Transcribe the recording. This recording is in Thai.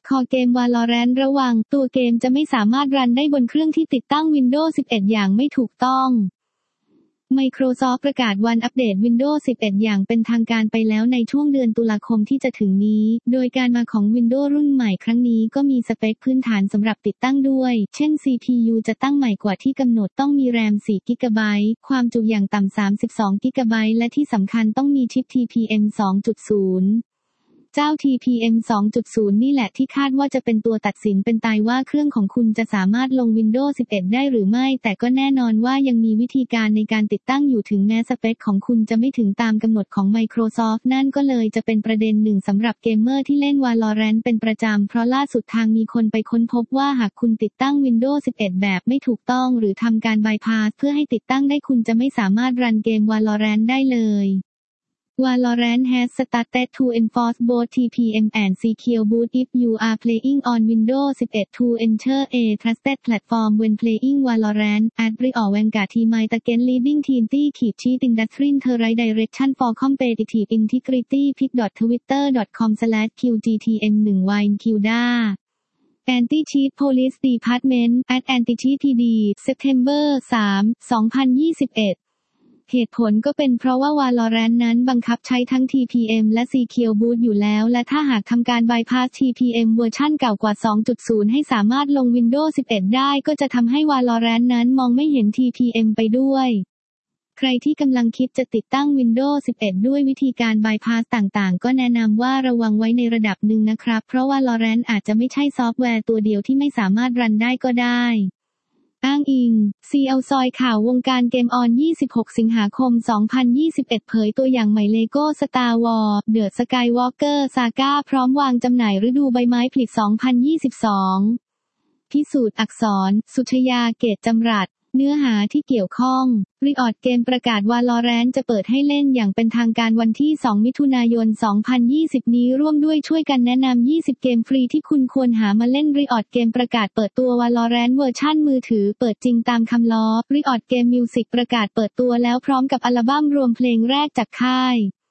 คอเกม Valorant ระวังตัวเกมจะไม่สามารถรันได้บนเครื่องที่ติดตั้ง Windows 11 อย่างไม่ถูกต้อง Microsoft ประกาศวันอัปเดต Windows 11 อย่างเป็นทางการไปแล้วในช่วงเดือนตุลาคมที่จะถึงนี้ โดยการมาของ Windows รุ่นใหม่ครั้งนี้ก็มีสเปคพื้นฐานสำหรับติดตั้งด้วย เช่น CPU จะตั้งใหม่กว่าที่กำหนดต้องมี RAM 4 GB ความจุอย่างต่ำ32 GB และที่สำคัญต้องมีชิป TPM 2.0เจ้า TPM 2.0 นี่แหละที่คาดว่าจะเป็นตัวตัดสินเป็นตายว่าเครื่องของคุณจะสามารถลง Windows 11 ได้หรือไม่แต่ก็แน่นอนว่ายังมีวิธีการในการติดตั้งอยู่ถึงแม้สเปคของคุณจะไม่ถึงตามกำหนดของ Microsoft นั่นก็เลยจะเป็นประเด็นหนึ่งสำหรับเกมเมอร์ที่เล่น Valorant เป็นประจำเพราะล่าสุดทางมีคนไปค้นพบว่าหากคุณติดตั้ง Windows 11 แบบไม่ถูกต้องหรือทำการบายพาสเพื่อให้ติดตั้งได้คุณจะไม่สามารถรันเกม Valorant ได้เลย Valorant has started to enforce both TPM and Secure Boot if you are playing on Windows 11 to ensure a trusted platform when playing Valorant. Adri or Vanguard team against leading team cheat industry the right direction for competitive integrity pic.twitter.com/qgtm1ynqda Anti-Cheat Police Department at Anti-Cheat PD September 3, 2021เหตุผลก็เป็นเพราะว่า Valorant นั้นบังคับใช้ทั้ง TPM และ Secure Boot อยู่แล้วและถ้าหากทำการ bypass TPM เวอร์ชั่นเก่ากว่า 2.0 ให้สามารถลง Windows 11 ได้ก็จะทำให้ Valorant นั้นมองไม่เห็น TPM ไปด้วยใครที่กำลังคิดจะติดตั้ง Windows 11 ด้วยวิธีการ bypass ต่างๆก็แนะนำว่าระวังไว้ในระดับหนึ่งนะครับเพราะว่า Valorant อาจจะไม่ใช่ซอฟต์แวร์ตัวเดียวที่ไม่สามารถรันได้ก็ได้อ้างอิง CL ซอยข่าววงการเกมออน 26 สิงหาคม 2021 เผยตัวอย่างใหม่ LEGO Star Wars The Skywalker Saga พร้อมวางจำหน่ายฤดูใบไม้ผลิ 2022 พิสูจน์อักษร สุชยา เกตจำรัดเนื้อหาที่เกี่ยวข้อง Riot Games ประกาศ Valorant จะเปิดให้เล่นอย่างเป็นทางการวันที่ 2 มิถุนายน 2020 นี้ร่วมด้วยช่วยกันแนะนำ 20 เกมฟรีที่คุณควรหามาเล่น Riot Games ประกาศเปิดตัว Valorant เวอร์ชั่นมือถือเปิดจริงตามคำล้อ Riot Games Music ประกาศเปิดตัวแล้วพร้อมกับอัลบั้มรวมเพลงแรกจากค่าย